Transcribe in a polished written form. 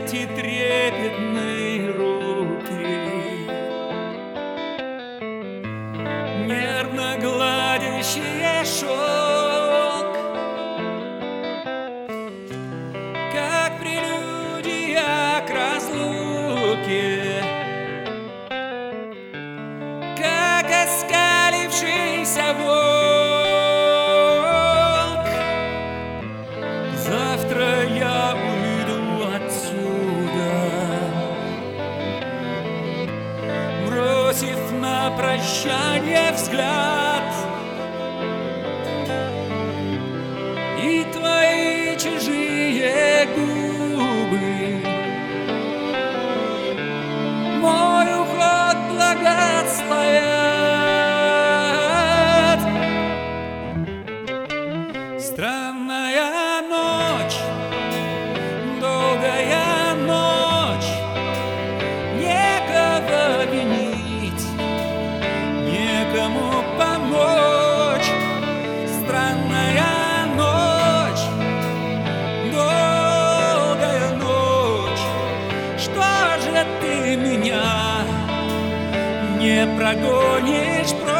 эти трепетные руки, нервно гладящие шелк, как прелюдия к разлуке, как оскалившийся волк. Завтра я уйду отсюда, бросив на прощание взгляд, и твои чужие губы мой уход благословят. Странная ночь, долгая ночь, некого винить, некому помочь. Странная ночь, долгая ночь, что же ты меня не прогонишь прочь?